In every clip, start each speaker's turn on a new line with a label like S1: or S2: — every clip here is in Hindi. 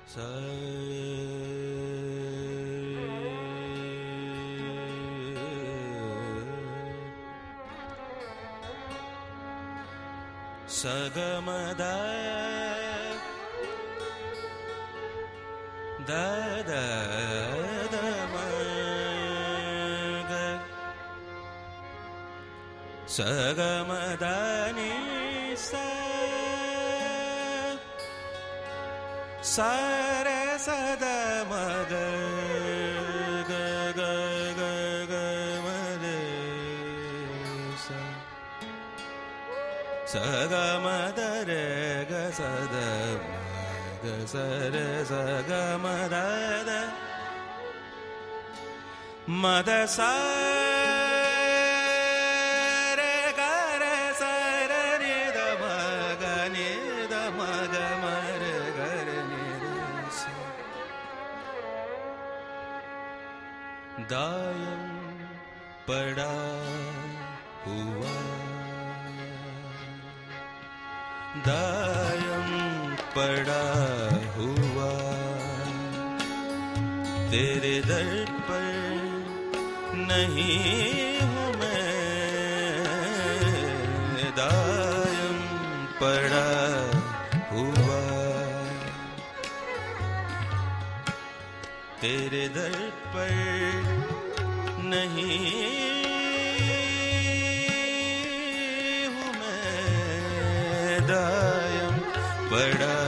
S1: सगमद द द द मग सगमद नि सा सारे सद मग ग ग ग ग मरे सा सगमद रे ग सद मग सरे सगमद द मद सा दायम पड़ा हुआ दायम पड़ा हुआ तेरे दर पर नहीं हूँ मैं दायम पड़ा हुआ तेरे दर पर नहीं हूँ मैं दायम पड़ा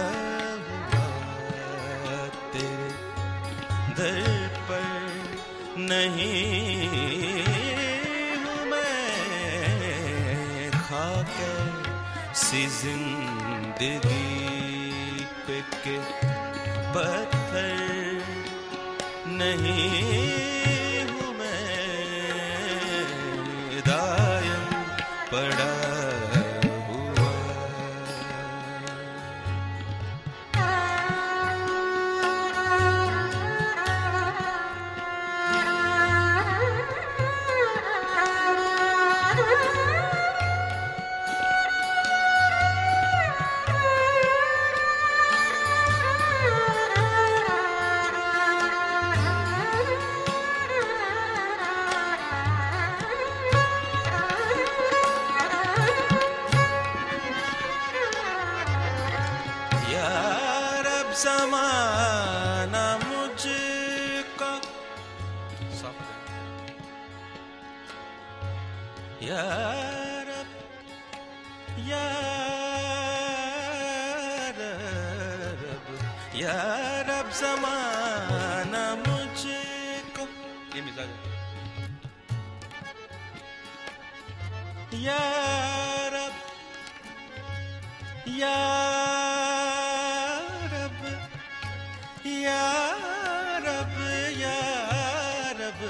S1: हुआ तेरे दर पर नहीं हूँ मैं खाके सी जिंदगी पे के पत्थर नहीं हूँ मैं दायम पड़ा हुआ समाना मुझको या रब या रब या रब समाना मुझको ये मिजाज है या रब या या रब या रब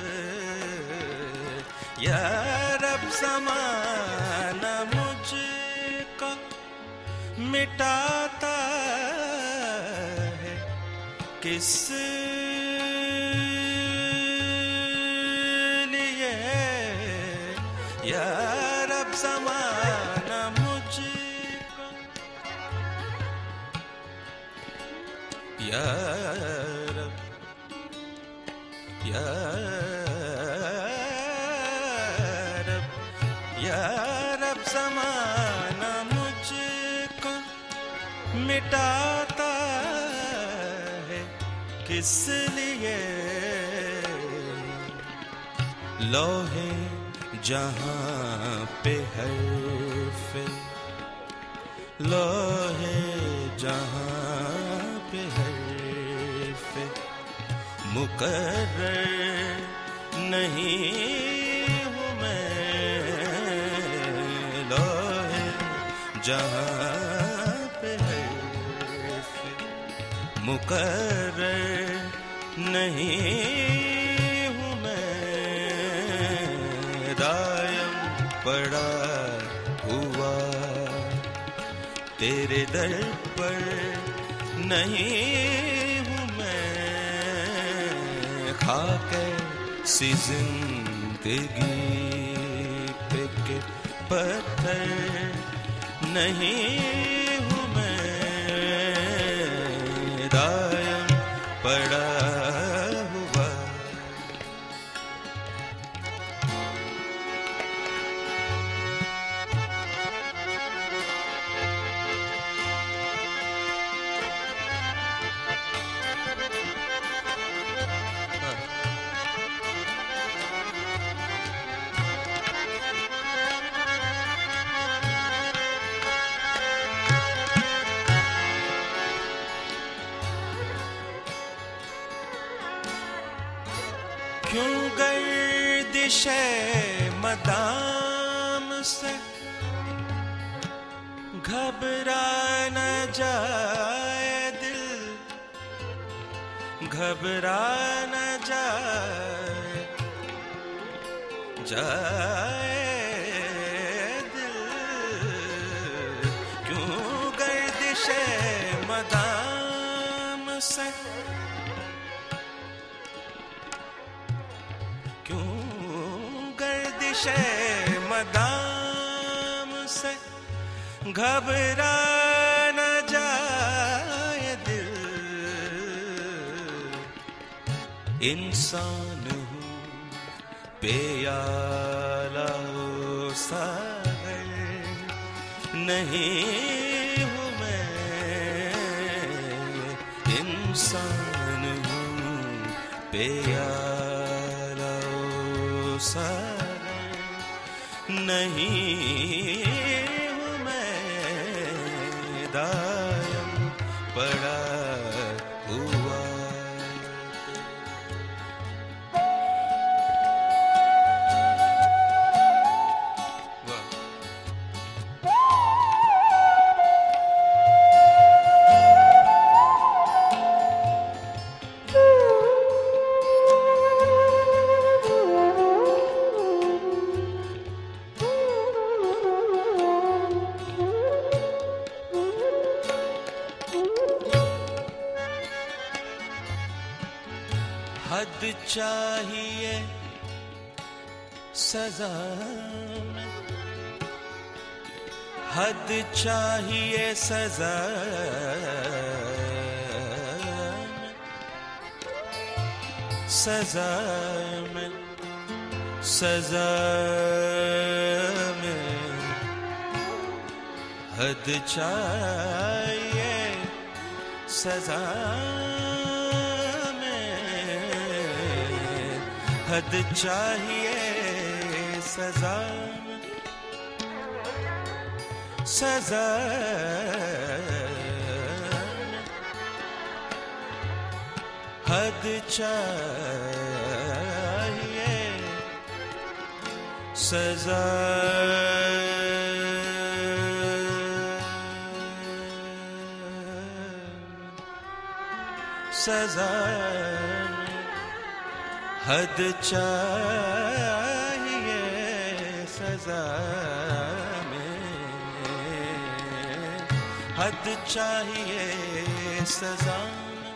S1: या रब समाना मुझको मिटाता है किस लिए या रब समाना मुझको या रब या रब या रब समाना मुझको मिटाता है किस लिए लोहे जहाँ पे हर्फ़े लोहे जहाँ पे हर्फ़े मुकर्रर नहीं हूँ मैं लोहे जहाँ पे हर्फ़े मुकर्रर नहीं हूँ मैं दायम पड़ा हुआ तेरे दर पर नहीं हूँ मैं खाके सी जिंदगी पे के पत्थर नहीं हूँ मैं गर्दिशे मदाम से घबरा न जाए दिल, घबरा न जाए दिल, क्यों गर्दिशे मदाम से, क्यों गर्दिशे मदाम से घबरा न जाए दिल। इंसान हूँ प्याला हो सागर, नहीं हूँ मैं इंसान हूँ प्याला हो सागर, नहीं हूँ मैं दायम पड़ा हुआ। हद चाहिए सजा में, हद चाहिए सजा में, सजा में, सजा में हद चाहिए सजा, हद चाहिए सजा में, सजा में हद चाहिए सजा, सजा हद चाहिए सजा में, हद चाहिए सजा में,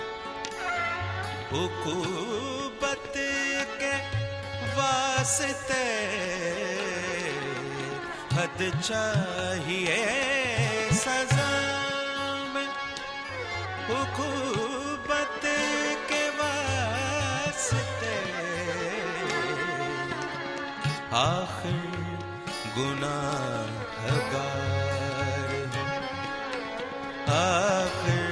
S1: उकूबत के वास्ते हद चाहिए सजा में, उकूबत के आखिर गुनाहगार हूँ, आखिर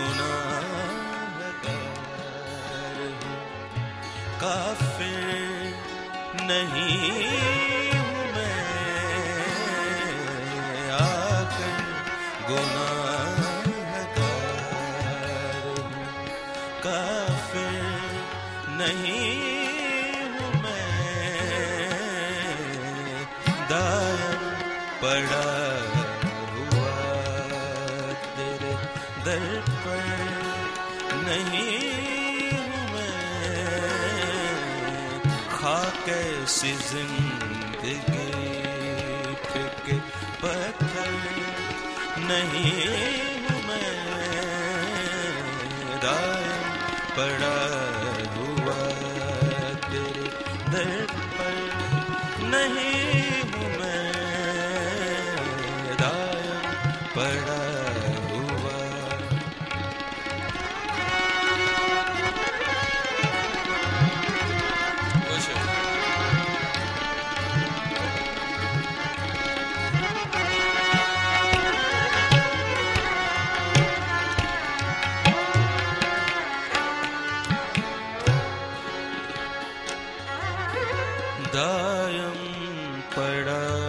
S1: गुनाहगार हूँ, काफिर नहीं हूँ मैं, आखिर गुनाहगार हूँ, काफिर नहीं दायम पड़ा हुआ तेरे दर पर, नहीं हूँ मैं खाके सी जिंदगी के पत्थर, नहीं हूँ मैं दायम पड़ा हुआ तेरे दर पर, नहीं पड़ा हुआ। दायम पड़ा